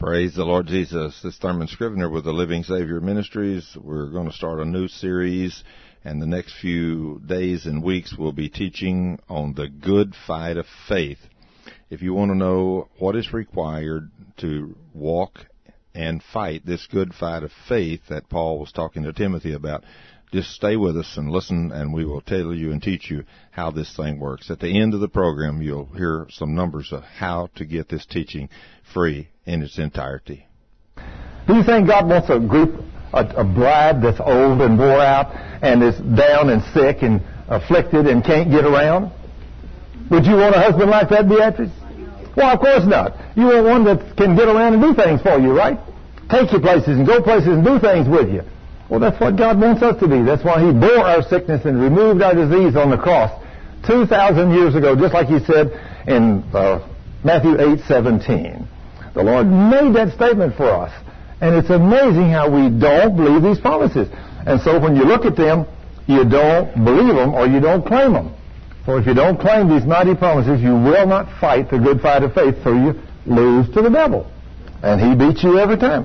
Praise the Lord Jesus. This is Thurman Scrivener with the Living Savior Ministries. We're going to start a new series, and the next few days and weeks we'll be teaching on the good fight of faith. If you want to know what is required to walk and fight this good fight of faith that Paul was talking to Timothy about, just stay with us and listen, and we will tell you and teach you how this thing works. At the end of the program, you'll hear some numbers of how to get this teaching free in its entirety. Do you think God wants a group, a bride that's old and wore out and is down and sick and afflicted and can't get around? Would you want a husband like that, Beatrice? Well, of course not. You want one that can get around and do things for you, right? Take you places and go places and do things with you. Well, that's what God wants us to be. That's why He bore our sickness and removed our disease on the cross 2,000 years ago, just like He said in Matthew 8:17. The Lord made that statement for us. And it's amazing how we don't believe these promises. And so when you look at them, you don't believe them or you don't claim them. For if you don't claim these mighty promises, you will not fight the good fight of faith, for you lose to the devil. And he beats you every time.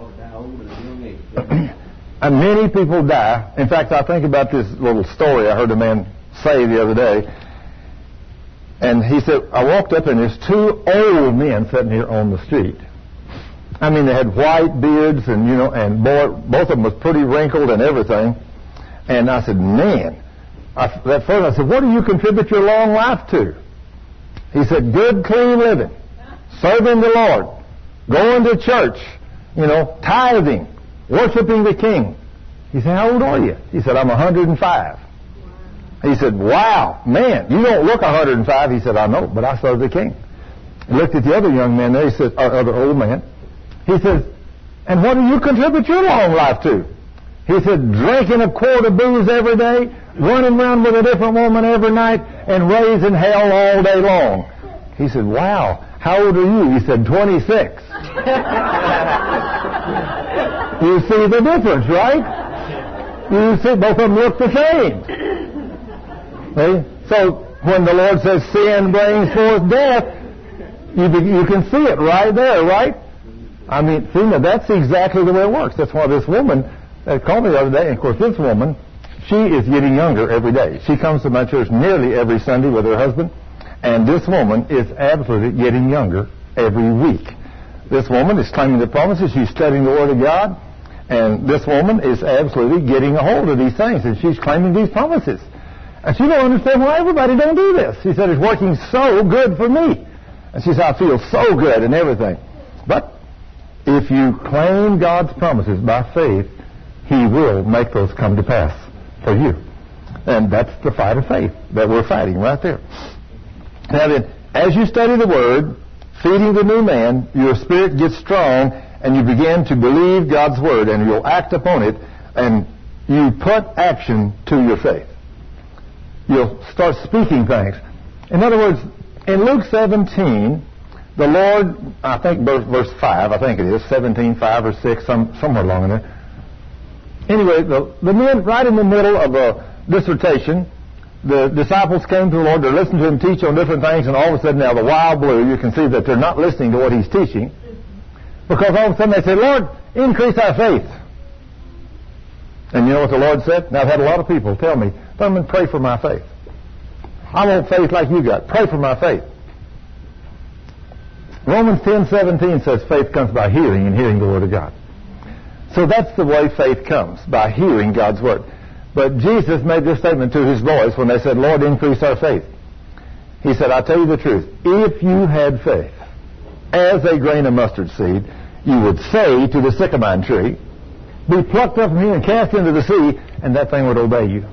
And many people die. In fact, I think about this little story I heard a man say the other day. And he said, I walked up and there's two old men sitting here on the street. I mean, they had white beards and, and both of them was pretty wrinkled and everything. And I said, man, that first I said, what do you contribute your long life to? He said, good, clean living, serving the Lord, going to church, tithing, worshiping the King. He said, how old are you? He said, I'm 105. He said, wow, man, you don't look 105. He said, I know, but I serve the King. He looked at the other young man there. He said, other old man. He says, and what do you contribute your long life to? He said, drinking a quart of booze every day, running around with a different woman every night, and raising hell all day long. He said, wow, how old are you? He said, 26. You see the difference, right? You see, both of them look the same. See? So when the Lord says sin brings forth death, you can see it right there, right? I mean, see, now that's exactly the way it works. That's why this woman that called me the other day, and of course this woman, she is getting younger every day. She comes to my church nearly every Sunday with her husband, and this woman is absolutely getting younger every week. This woman is claiming the promises. She's studying the Word of God, and this woman is absolutely getting a hold of these things, and she's claiming these promises. And she don't understand why everybody don't do this. She said, it's working so good for me. And she said, I feel so good and everything. But if you claim God's promises by faith, He will make those come to pass for you. And that's the fight of faith that we're fighting right there. Now then, as you study the Word, feeding the new man, your spirit gets strong, and you begin to believe God's Word, and you'll act upon it, and you put action to your faith. You'll start speaking things. In other words, in Luke 17, the Lord, I think verse 5, I think it is, 17, 5 or 6, somewhere along in there. Anyway, the men right in the middle of a dissertation, the disciples came to the Lord, they're listening to Him teach on different things, and all of a sudden now the wild blue, you can see that they're not listening to what He's teaching, because all of a sudden they say, Lord, increase our faith. And you know what the Lord said? Now I've had a lot of people tell me, Thurman, pray for my faith. I want faith like you got. Pray for my faith. Romans 10:17 says faith comes by hearing, and hearing the Word of God. So that's the way faith comes, by hearing God's Word. But Jesus made this statement to His boys when they said, Lord, increase our faith. He said, I'll tell you the truth. If you had faith as a grain of mustard seed, you would say to the sycamore tree, be plucked up from here and cast into the sea, and that thing would obey you.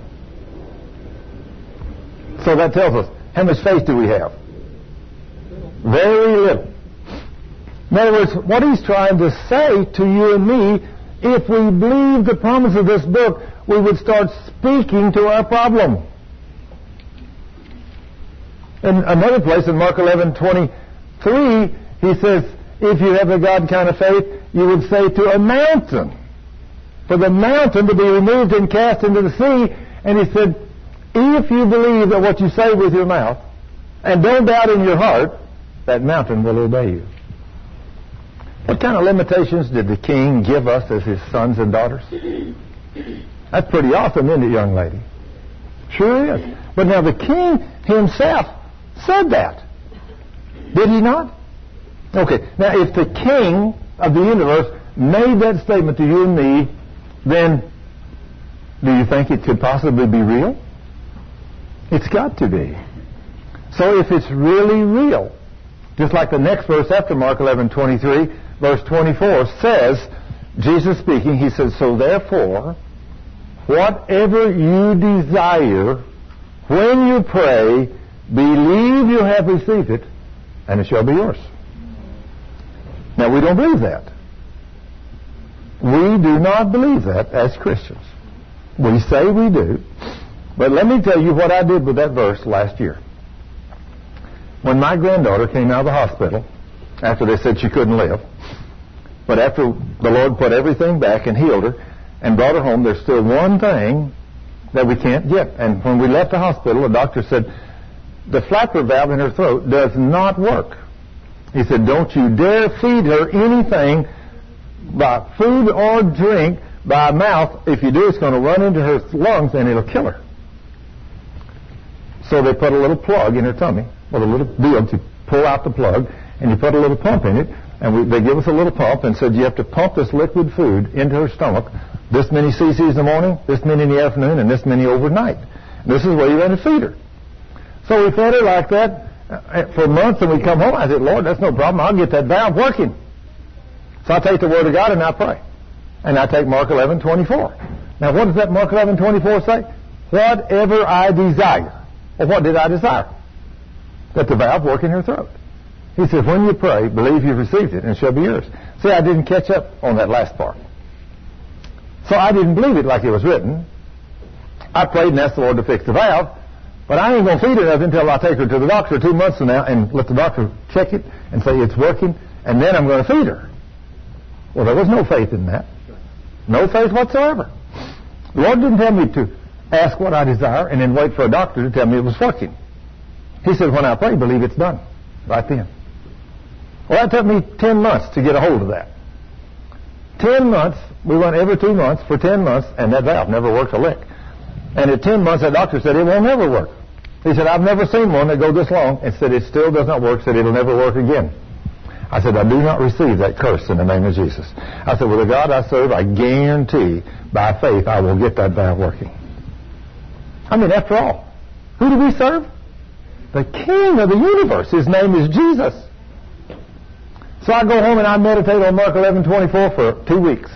So that tells us, how much faith do we have? Very little. In other words, what He's trying to say to you and me, if we believe the promise of this book, we would start speaking to our problem. In another place, in Mark 11:23, He says, if you have a God kind of faith, you would say to a mountain, for the mountain to be removed and cast into the sea. And He said, if you believe that what you say with your mouth and don't doubt in your heart, that mountain will obey you. What kind of limitations did the King give us as his sons and daughters? That's pretty awesome, isn't it, young lady? Sure is. But now the King himself said that. Did he not? Okay. Now, if the King of the universe made that statement to you and me, then do you think it could possibly be real? It's got to be. So if it's really real, just like the next verse after Mark 11:23, verse 24 says, Jesus speaking, he says, so therefore, whatever you desire, when you pray, believe you have received it, and it shall be yours. Now, we don't believe that. We do not believe that as Christians. We say we do. But let me tell you what I did with that verse last year. When my granddaughter came out of the hospital, after they said she couldn't live, but after the Lord put everything back and healed her and brought her home, there's still one thing that we can't get. And when we left the hospital, the doctor said, the flapper valve in her throat does not work. He said, don't you dare feed her anything by food or drink by mouth. If you do, it's going to run into her lungs and it'll kill her. So they put a little plug in her tummy with a little deal to pull out the plug, and you put a little pump in it, and they give us a little pump and said you have to pump this liquid food into her stomach, this many cc's in the morning, this many in the afternoon, and this many overnight. And this is where you're going to feed her. So we fed her like that for months, and we come home. I said, Lord, that's no problem. I'll get that valve working. So I take the Word of God and I pray. And I take Mark 11:24. Now, what does that Mark 11:24 say? Whatever I desire. Well, what did I desire? That the valve work in her throat. He says, when you pray, believe you've received it, and it shall be yours. See, I didn't catch up on that last part. So I didn't believe it like it was written. I prayed and asked the Lord to fix the valve, but I ain't going to feed her nothing until I take her to the doctor 2 months from now and let the doctor check it and say it's working, and then I'm going to feed her. Well, there was no faith in that. No faith whatsoever. The Lord didn't tell me to ask what I desire and then wait for a doctor to tell me it was working. He said, when I pray, believe it's done. Right then. Well, that took me 10 months to get a hold of that. 10 months, we went every 2 months for 10 months, and that valve never worked a lick. And at 10 months, that doctor said, it won't never work. He said, I've never seen one that go this long, and said, it still does not work, said it'll never work again. I said, I do not receive that curse in the name of Jesus. I said, with the God I serve, I guarantee by faith I will get that valve working. I mean, after all, who do we serve? The King of the universe. His name is Jesus. So I go home and I meditate on Mark 11:24 for 2 weeks.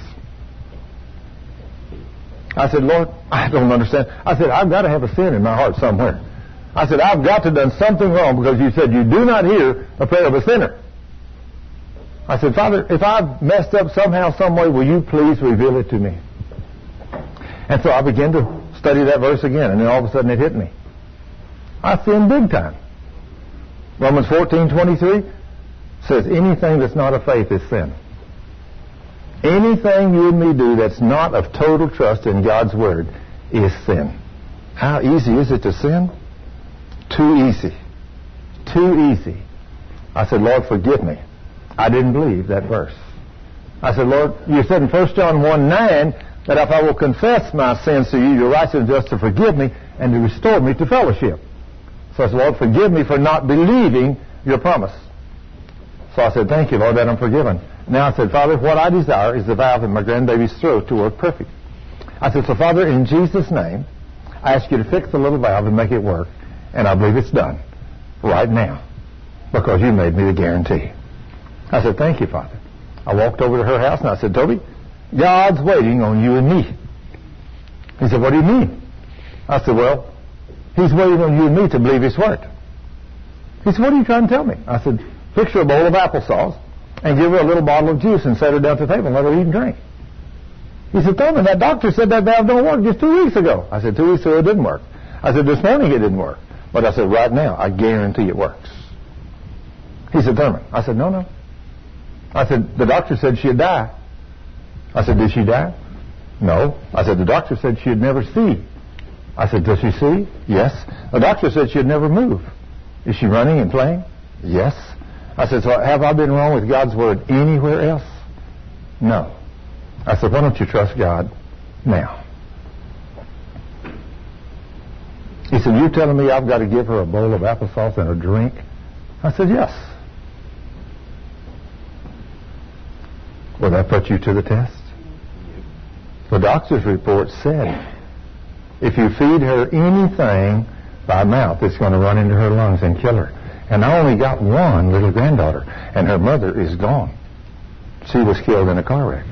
I said, Lord, I don't understand. I said, I've got to have a sin in my heart somewhere. I said, I've got to have done something wrong because you said you do not hear a prayer of a sinner. I said, Father, if I've messed up somehow, some way, will you please reveal it to me? And so I began to study that verse again, and then all of a sudden it hit me. I sinned big time. Romans 14:23 says anything that's not of faith is sin. Anything you and me do that's not of total trust in God's Word is sin. How easy is it to sin? Too easy. Too easy. I said, Lord, forgive me. I didn't believe that verse. I said, Lord, you said in 1 John 1:9 that if I will confess my sins to you, you're righteous and just to forgive me and to restore me to fellowship. So I said, Lord, forgive me for not believing your promise. So I said, thank you, Lord, that I'm forgiven. Now I said, Father, what I desire is the valve in my grandbaby's throat to work perfect. I said, so Father, in Jesus' name, I ask you to fix the little valve and make it work. And I believe it's done right now because you made me the guarantee. I said, thank you, Father. I walked over to her house and I said, Toby, God's waiting on you and me. He said, what do you mean? I said, well, He's waiting on you and me to believe His word. He said, what are you trying to tell me? I said, fix her a bowl of applesauce and give her a little bottle of juice and set her down at the table and let her eat and drink. He said, Thurman, that doctor said that valve don't work just 2 weeks ago. I said, 2 weeks ago it didn't work. I said, this morning it didn't work. But I said, right now, I guarantee it works. He said, Thurman. I said, no. I said, the doctor said she'd die. I said, did she die? No. I said, the doctor said she'd never see. I said, does she see? Yes. The doctor said she'd never move. Is she running and playing? Yes. I said, so have I been wrong with God's Word anywhere else? No. I said, why don't you trust God now? He said, you're telling me I've got to give her a bowl of applesauce and a drink? I said, yes. Will that put you to the test? The doctor's report said, if you feed her anything by mouth, it's going to run into her lungs and kill her. And I only got one little granddaughter, and her mother is gone. She was killed in a car wreck.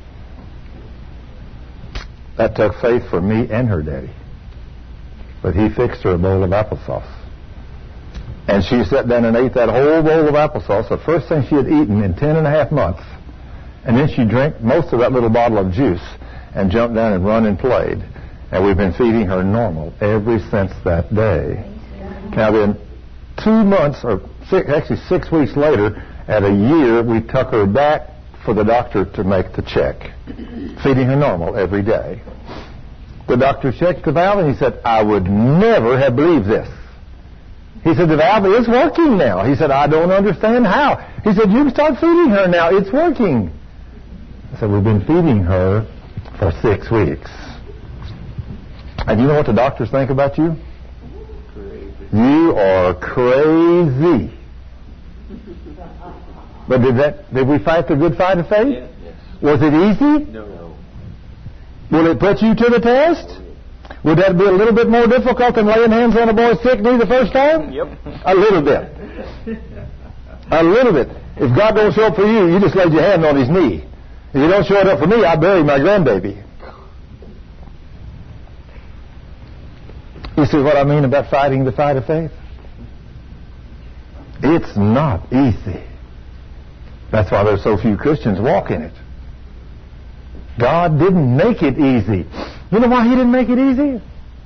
That took faith for me and her daddy. But he fixed her a bowl of applesauce. And she sat down and ate that whole bowl of applesauce, the first thing she had eaten in 10.5 months. And then she drank most of that little bottle of juice and jumped down and run and played. And we've been feeding her normal ever since that day. Now then, 2 months, or actually 6 weeks later, at a year, we took her back for the doctor to make the check. Feeding her normal every day. The doctor checked the valve and he said, I would never have believed this. He said, the valve is working now. He said, I don't understand how. He said, you can start feeding her now. It's working. I said, we've been feeding her for 6 weeks. And you know what the doctors think about you? Crazy. You are crazy. But did we fight the good fight of faith? Yes. Was it easy? No. Will it put you to the test? Would that be a little bit more difficult than laying hands on a boy's sick knee the first time? Yep. A little bit. A little bit. If God don't show up for you, you just laid your hand on his knee. If you don't show it up for me, I bury my grandbaby. You see what I mean about fighting the fight of faith? It's not easy. That's why there's so few Christians walk in it. God didn't make it easy. You know why he didn't make it easy?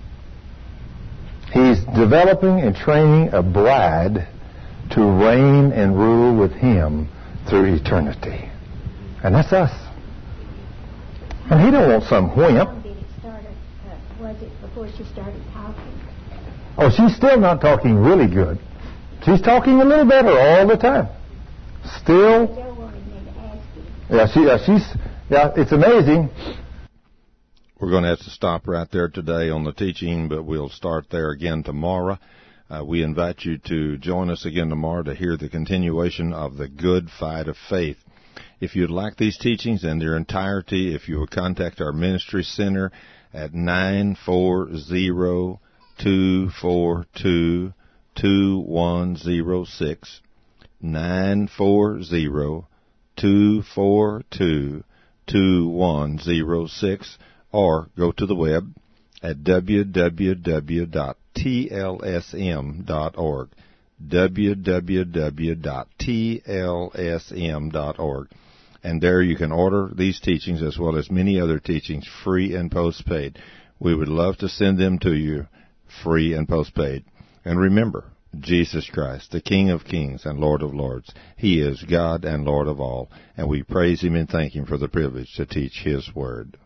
He's developing and training a bride to reign and rule with him through eternity. And that's us. And he don't want some wimp. Was it before she started talking? Oh, she's still not talking really good. She's talking a little better all the time. Still wanted me to ask you. Yeah, it's amazing. We're going to have to stop right there today on the teaching, but we'll start there again tomorrow. We invite you to join us again tomorrow to hear the continuation of the good fight of faith. If you'd like these teachings in their entirety, if you would contact our ministry center at 940-242-2106, 940-242-2106, or go to the web at www.tlsm.org, www.tlsm.org. And there you can order these teachings as well as many other teachings free and postpaid. We would love to send them to you free and postpaid. And remember, Jesus Christ, the King of Kings and Lord of Lords, he is God and Lord of all, and we praise him and thank him for the privilege to teach his word.